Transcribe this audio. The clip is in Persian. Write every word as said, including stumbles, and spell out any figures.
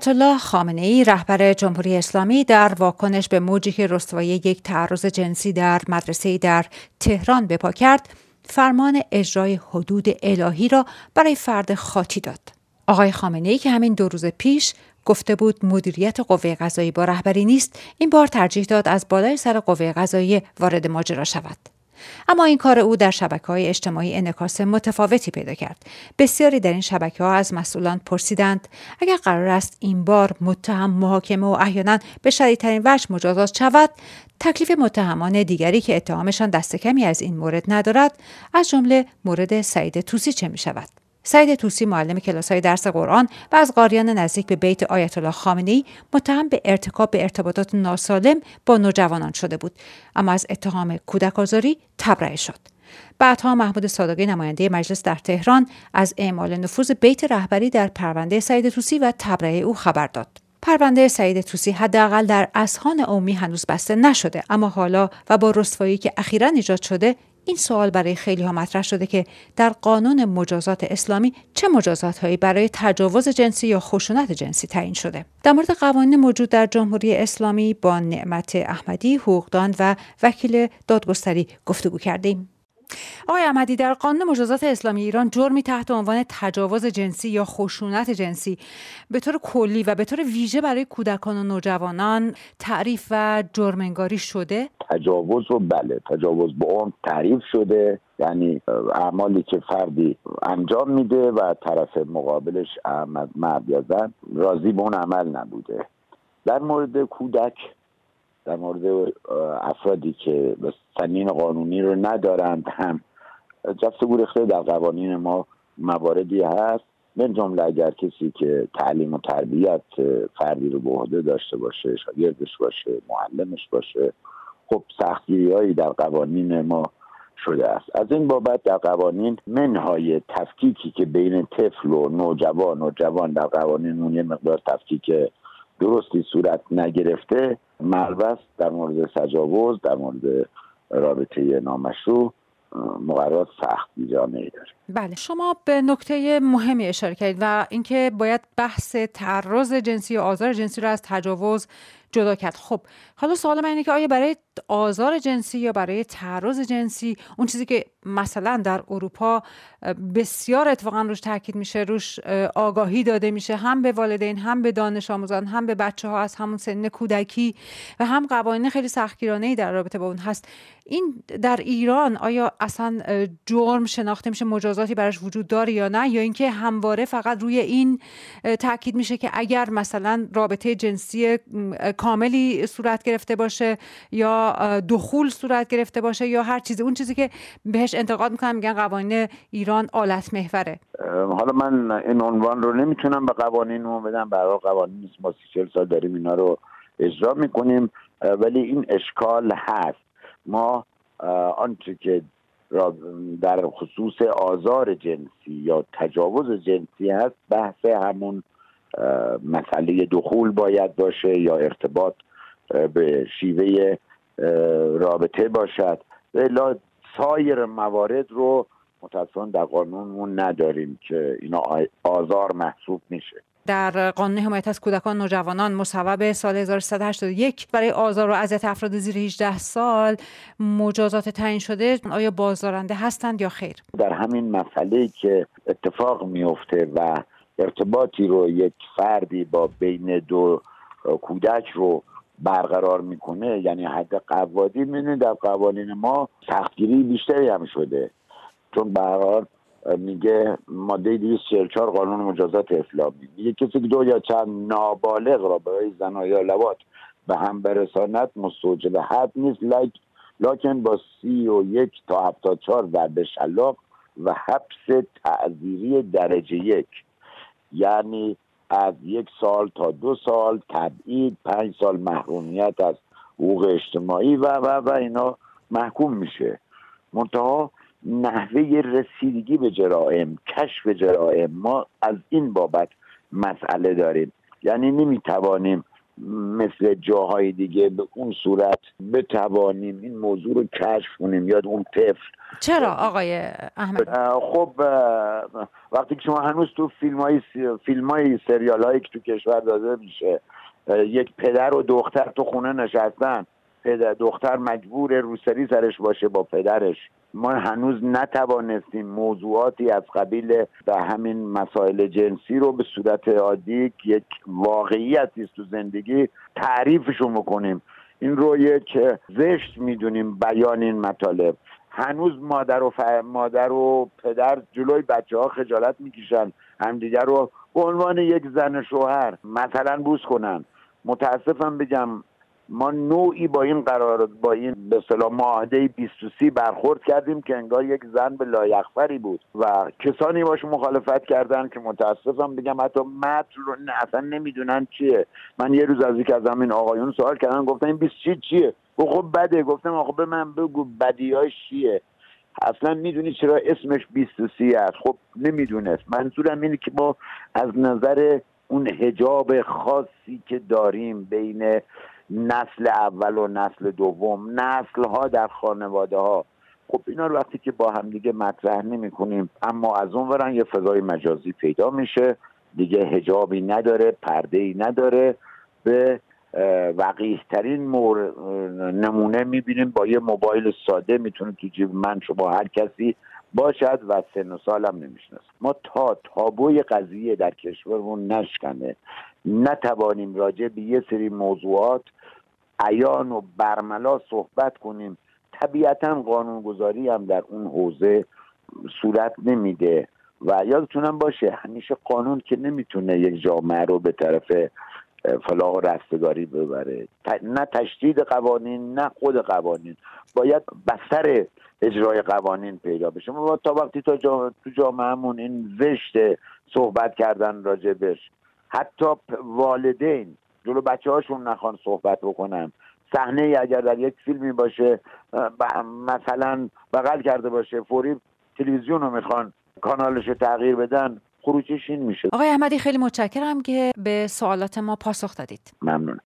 آیت الله خامنه‌ای رهبر جمهوری اسلامی در واکنش به موجی که رسوایی یک تعرض جنسی در مدرسه‌ای در تهران به پا کرد، فرمان اجرای حدود الهی را برای فرد خاطی داد. آقای خامنه‌ای که همین دو روز پیش گفته بود مدیریت قوه قضاییه با رهبری نیست، این بار ترجیح داد از بالای سر قوه قضاییه وارد ماجرا شود. اما این کار او در شبکه‌های اجتماعی انعکاس متفاوتی پیدا کرد. بسیاری در این شبکه‌ها از مسئولان پرسیدند اگر قرار است این بار متهم محاکمه و احیانا به شدیدترین وجه مجازات شود، تکلیف متهمان دیگری که اتهامشان دست کمی از این مورد ندارد، از جمله مورد سعید طوسی چه می شود؟ سعید طوسی معلم کلاس‌های درس قرآن و از قاریان نزدیک به بیت آیت الله خامنه‌ای متهم به ارتکاب به ارتباطات ناسالم با نوجوانان شده بود، اما از اتهام کودک آزاری تبرئه شد. بعدها محمود صادقی نماینده مجلس در تهران از اعمال نفوذ بیت رهبری در پرونده سعید طوسی و تبرئه او خبر داد. پرونده سعید طوسی حداقل در اذهان عمومی هنوز بسته نشده، اما حالا و با رسوایی که اخیراً ایجاد شده، این سوال برای خیلی ها مطرح شده که در قانون مجازات اسلامی چه مجازات هایی برای تجاوز جنسی یا خشونت جنسی تعیین شده. در مورد قوانین موجود در جمهوری اسلامی با نعمت احمدی، حقوقدان و وکیل دادگستری گفتگو کردیم. آقای احمدی، در قانون مجازات اسلامی ایران جرمی تحت عنوان تجاوز جنسی یا خشونت جنسی به طور کلی و به طور ویژه برای کودکان و نوجوانان تعریف و جرم‌انگاری شده؟ تجاوز رو بله، تجاوز به عمد تعریف شده، یعنی اعمالی که فردی انجام میده و طرف مقابلش مرد یا زن راضی به اون عمل نبوده. در مورد کودک، در مورد افرادی که سنین قانونی رو ندارند هم جفت گریخته در قوانین ما مواردی هست، من جمله اگر کسی که تعلیم و تربیت فردی رو به عهده داشته باشه، شاگردش باشه، معلمش باشه، خب سختگیری‌هایی در قوانین ما شده است. از این بابت در قوانین منهای تفکیکی که بین طفل و نوجوان و جوان در قوانین یه مقدار تفکیک درستی صورت نگرفته، مربست در مورد تجاوز، در مورد رابطه نامشروع مقررات سختگیرانه‌ای داره. بله، شما به نکته مهمی اشاره کردید و اینکه باید بحث تعرض جنسی و آزار جنسی رو از تجاوز جدا کرد. خب حالا سوال من اینه که آیا برای آزار جنسی یا برای تعرض جنسی، اون چیزی که مثلا در اروپا بسیار اتفاقا روش تاکید میشه، روش آگاهی داده میشه، هم به والدین، هم به دانش آموزان، هم به بچه ها از همون سن کودکی و هم قوانین خیلی سختگیرانه‌ای در رابطه با اون هست، این در ایران آیا اصلا جرم شناخته میشه، مجازاتی براش وجود داره یا نه، یا اینکه همواره فقط روی این تاکید میشه که اگر مثلا رابطه جنسی کاملی صورت گرفته باشه یا دخول صورت گرفته باشه یا هر چیزی، اون چیزی که بهش انتقاد میکنن میگن قوانین ایران آلت محوره؟ حالا من این عنوان رو نمیتونم به قوانینمون بدم، برای قوانین نیست، ما سی چهل سال داریم اینا رو اجرا میکنیم، ولی این اشکال هست. ما آنچه که در خصوص آزار جنسی یا تجاوز جنسی هست، بحث همون مسئله دخول باید باشه یا ارتباط به شیوه رابطه باشد، الا سایر موارد رو متأسفانه در قانونمون نداریم که اینا آزار محسوب میشه. در قانون حمایت از کودکان و نوجوانان مصوب سال هزار و سیصد و هشتاد و یک برای آزار و اذیت افراد زیر هجده سال مجازات تعیین شده، آیا بازدارنده هستند یا خیر؟ در همین مسئله که اتفاق میفته و ارتباطی رو یک فردی با بین دو کودک رو برقرار میکنه، یعنی حد قواعدی، می‌بینید در قوانین ما سختگیری بیشتری هم شده، چون به هر حال میگه ماده دویست و چهل و چهار قانون مجازات اسلامی میگه کسی که دو یا چند نابالغ را برای زنا یا لواط به هم برساند مستوجب حد نیست، لکن با سی و یک تا هفتاد و چهار ضرب شلاق و حبس تعزیری درجه یک، یعنی از یک سال تا دو سال تبعید، پنج سال محرومیت از حقوق اجتماعی و و و اینا محکوم میشه. منتها نحوه رسیدگی به جرائم، کشف جرائم، ما از این بابت مسئله داریم، یعنی نمیتوانیم مثل جاهای دیگه به اون صورت بتوانیم این موضوع رو کشف کنیم یا اون طفل. چرا آقای احمدی؟ خب وقتی که شما هنوز تو فیلم های فیلم های سریال هایی که تو کشور داده میشه یک پدر و دختر تو خونه نشستن، پدر دختر مجبور روسری سرش باشه با پدرش، ما هنوز نتوانستیم موضوعاتی از قبیل به همین مسائل جنسی رو به صورت عادی که یک واقعیتی است تو زندگی تعریفشون بکنیم. این رو یک زشت میدونیم بیان این مطالب. هنوز مادر و ف... مادر و پدر جلوی بچه ها خجالت میکشن همدیگر رو به عنوان یک زن شوهر مثلا بوس کنن. متاسفم بگم ما نوعی با این قرار با این به اصطلاح معاهده بیست و سی برخورد کردیم که انگار یک زن به لایقفری بود و کسانی باش مخالفت کردن که متاسفم بگم حتی متن رو اصلا نمیدونن چیه. من یه روز از یک از همین آقایون سوال کردم، گفتم این بیست و سی چیه؟ خب بده. گفتم آقا به من بگو بدیهاش چیه؟ اصلا میدونی چرا اسمش بیست و سی است؟ خب نمیدونست. منظورم اینه که ما از نظر اون حجاب خاصی که داریم بین نسل اول و نسل دوم، نسل ها در خانواده ها، خب اینا رو وقتی که با هم دیگه مطرح نمی کنیم، اما از اون ورن یه فضای مجازی پیدا میشه دیگه، حجابی نداره، پرده‌ای نداره. به وقیح ترین نمونه میبینیم با یه موبایل ساده میتونه تو جیب من شما هر کسی باشد و سن و سالم نمیشناسه. ما تا تابوی قضیه در کشورمون نشکنه نتوانیم راجع به یه سری موضوعات عیان و برملا صحبت کنیم. طبیعتا قانونگذاری هم در اون حوزه صورت نمیده و یادتونم باشه همیشه قانون که نمیتونه یک جامعه رو به طرف فلاح و رستگاری ببره. نه تشدید قوانین نه خود قوانین، باید بستر اجرای قوانین پیدا بشه. ما تا وقتی تا جامعه تو جامعهمون این زشت صحبت کردن راجبش، حتی والدین جلو بچه هاشون نخوان صحبت بکنن. صحنه ای اگر در یک فیلمی باشه مثلا بغل کرده باشه، فوری تلویزیون رو میخوان کانالش تغییر بدن، خروجیش این میشه. آقای احمدی خیلی متشکرم که به سوالات ما پاسخ دادید. ممنون.